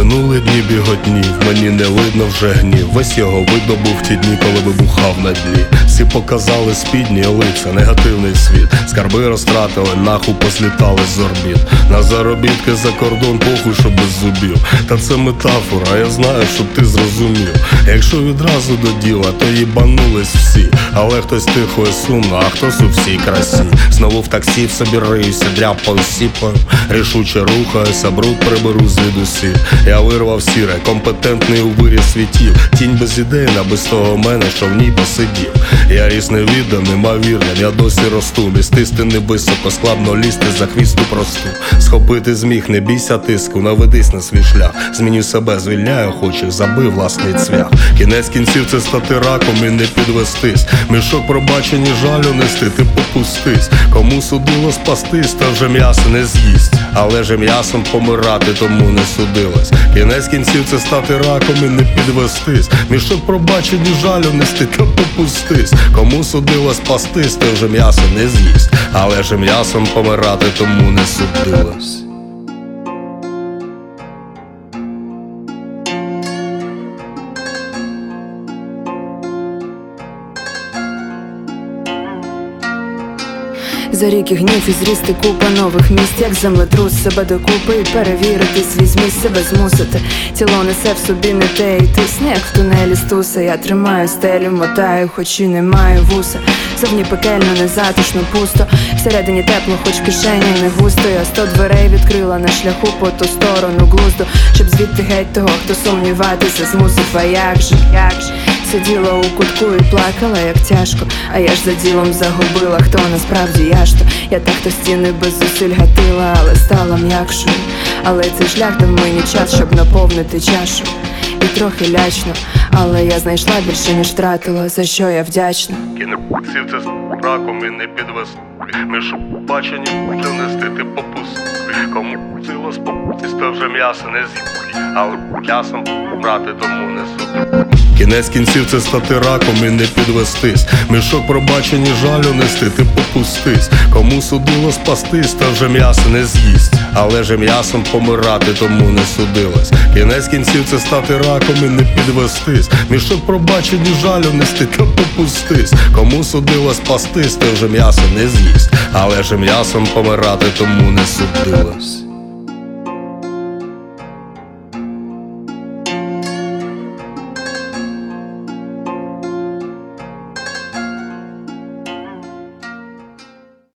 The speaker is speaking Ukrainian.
Минули дні біготні, в мені не видно вже гнів. Весь його видно був в ті дні, коли вибухав на дні. Всі показали спідні лиця, негативний світ. Скарби розтратили, нахуй позлітали з орбіт. На заробітки за кордон, похуй, що без зубів. Та це метафора, я знаю, щоб ти зрозумів. Якщо відразу до діла, то їбанулись всі. Але хтось тихо і сумно, а хтось у всій красі. Знову в таксі в собі риюся, дряпаю, сіпаю. Рішуче рухаюся, бруд приберу звідусіль. Я вирвав сіре, компетентний у вирі світів. Тінь без ідей, без того мене, що в ній посидів. Я ріс невідданим, невірним, я досі росту. Містисти не високо, складно лізти за хвісту просту. Схопити зміг, не бійся тиску, наведись на свій шлях. Зміню себе, звільняю охочих, забив власний цвях. Кінець кінців це стати раком і не підвестись. Мішок пробачені, жалю нести, ти попустись. Кому судило спастись, та вже м'ясо не з'їсть. Але же м'ясом помирати тому не судилось. Кінець кінців це стати раком і не підвестись. Мішок пробачені, жалю нести, та попустись. Кому судило спастись, то вже м'ясо не з'їсть. Але же м'ясом помирати тому не судилось. За рік і гнів і зрісти купа нових місць, як землетрус, себе докупи і перевірити свій зміст, себе змусити. Тіло несе в собі не те, і тисне, як в тунелі стуса. Я тримаю стелю, мотаю, хоч і не маю вуса. Зовні пекельно, незатишно, пусто. Всередині тепло, хоч в кишені не густо. Я 100 дверей відкрила на шляху по ту сторону глузду, щоб звідти геть того, хто сумніватися змусив. А як же? Сиділа у кутку і плакала, як тяжко. А я ж за ділом загубила, хто насправді я ж то. Я так то стіни без зусиль гатила, але стала м'якшою. Але цей шлях дав мені час, щоб наповнити чашу. І трохи лячно, але я знайшла більше, ніж втратила, за що я вдячна. Кінець це з раком і не підвести. Мішок бачені, що нести, ти попусти. Кому сила спокутись, то вже м'ясо не з'їсть. Але м'ясом брати тому не суди. Кінець кінців це стати раком і не підвестись. Мішок пробачені, жалю нести, ти попустись. Кому судило спастись, то вже м'ясо не з'їсть. Але же м'ясом помирати тому не судилось. Кінець кінців це стати раком і не підвестись. Мішок пробачені, жалю нести, та попустись. Кому судило спастись, то вже м'ясо не з'їсть. Але же м'ясом помирати тому не судилось.